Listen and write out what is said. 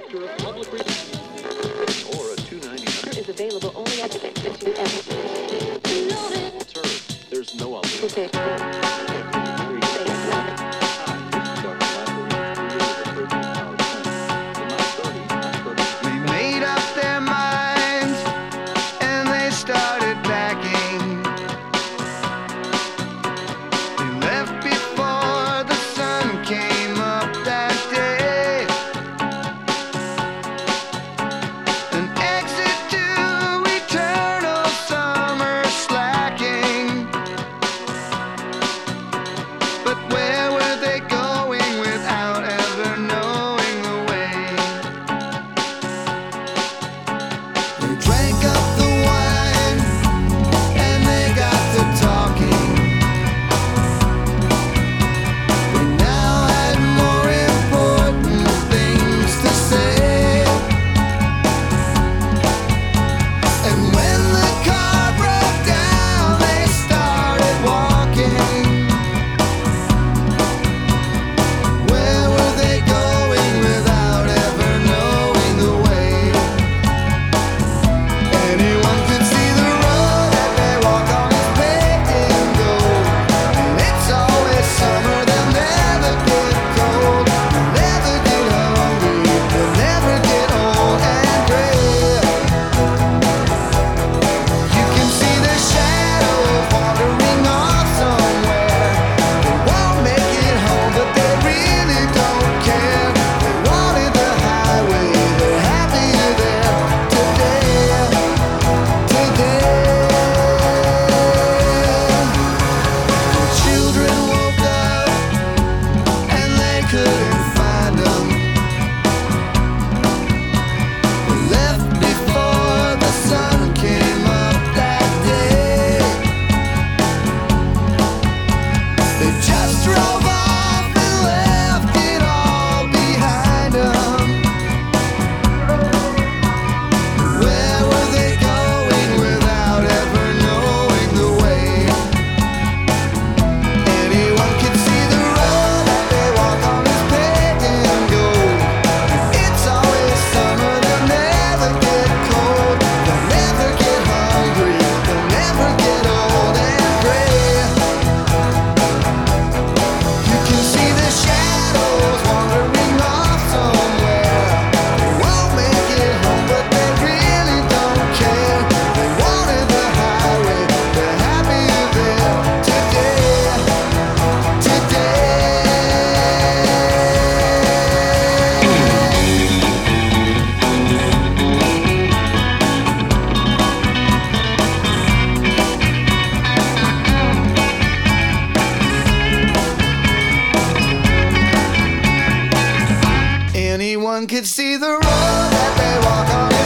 Director of Public Relations. Or a $2.99 is available only at the Sir, there's no other. Okay. They made up their minds and they started packing. They left before the sun came up that day. An exit to eternal summer slacking. But where were they going without ever knowing the way? They drank up the wine and they got to talking. They now had more important things to say. And when the car broke down, they started walking. Where were they going without ever knowing the way? Anyone could see the road that they walk on is paved in gold. And it's always summer, they'll never get cold. They'll never get hungry, they'll never get old and gray. You can see their shadows wandering off somewhere. They won't make it home, but they really don't care. They wanted the highway, they're happier there today. Children woke up and they couldn't find them. They left before the sun came up that day. They just drove off and left it all behind them. Where were they going without ever knowing the way? Anyone can see the road that they walk on is paved in gold. It's always summer, they'll never get cold. They'll never get hungry, they'll never get old and gray. You can see the shadows wandering off somewhere. They won't make it home, but they really don't care. They wanted the highway, they're happier there today. Anyone could see the road that they walk on